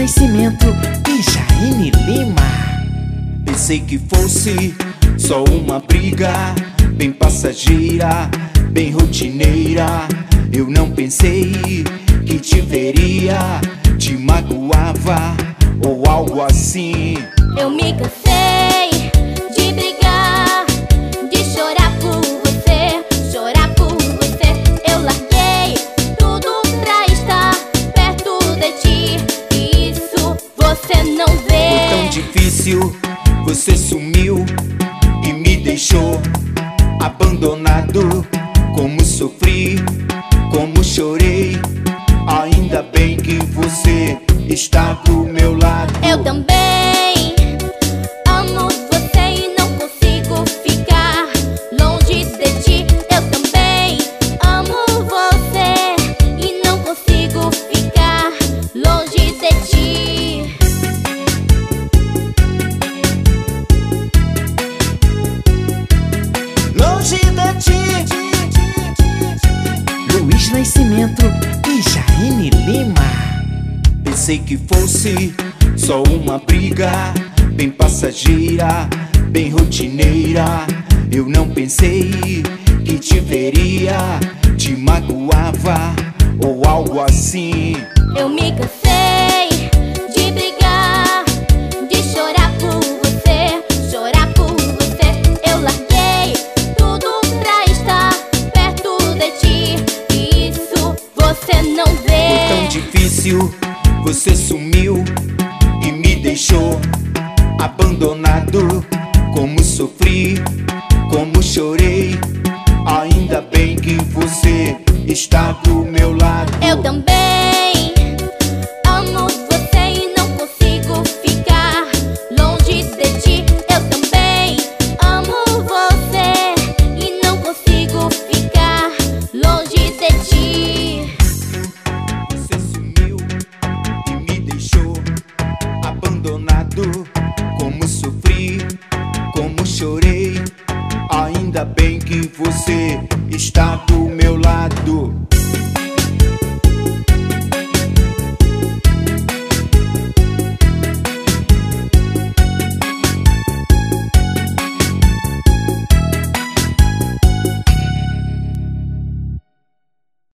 Nascimento e Jaine Lima. Pensei que fosse só uma briga, bem passageira, bem rotineira. Eu não pensei que te veria, te magoava ou algo assim. Eu me cansei de brigar, de chorar por você, chorar por você. Eu larguei tudo pra estar perto de ti, e isso você não vê. Foi tão difícil, você sumiu e me deixou abandonado. Como sofri, como chorei. Ainda bem que você está do meu lado. Eu também amo você e não consigo ficar longe de ti. Eu também amo você e não consigo ficar longe de ti. Longe de ti. Luiz Nascimento e Jaine Lima. Pensei que fosse só uma briga, bem passageira, bem rotineira. Eu não pensei que te veria, te magoava ou algo assim. Eu me cansei de brigar, de chorar por você, chorar por você. Eu larguei tudo pra estar perto de ti, e isso você não vê. Foi tão difícil, você sumiu e me deixou abandonado. Como sofri, como chorei. Ainda bem que você está do meu lado. Eu também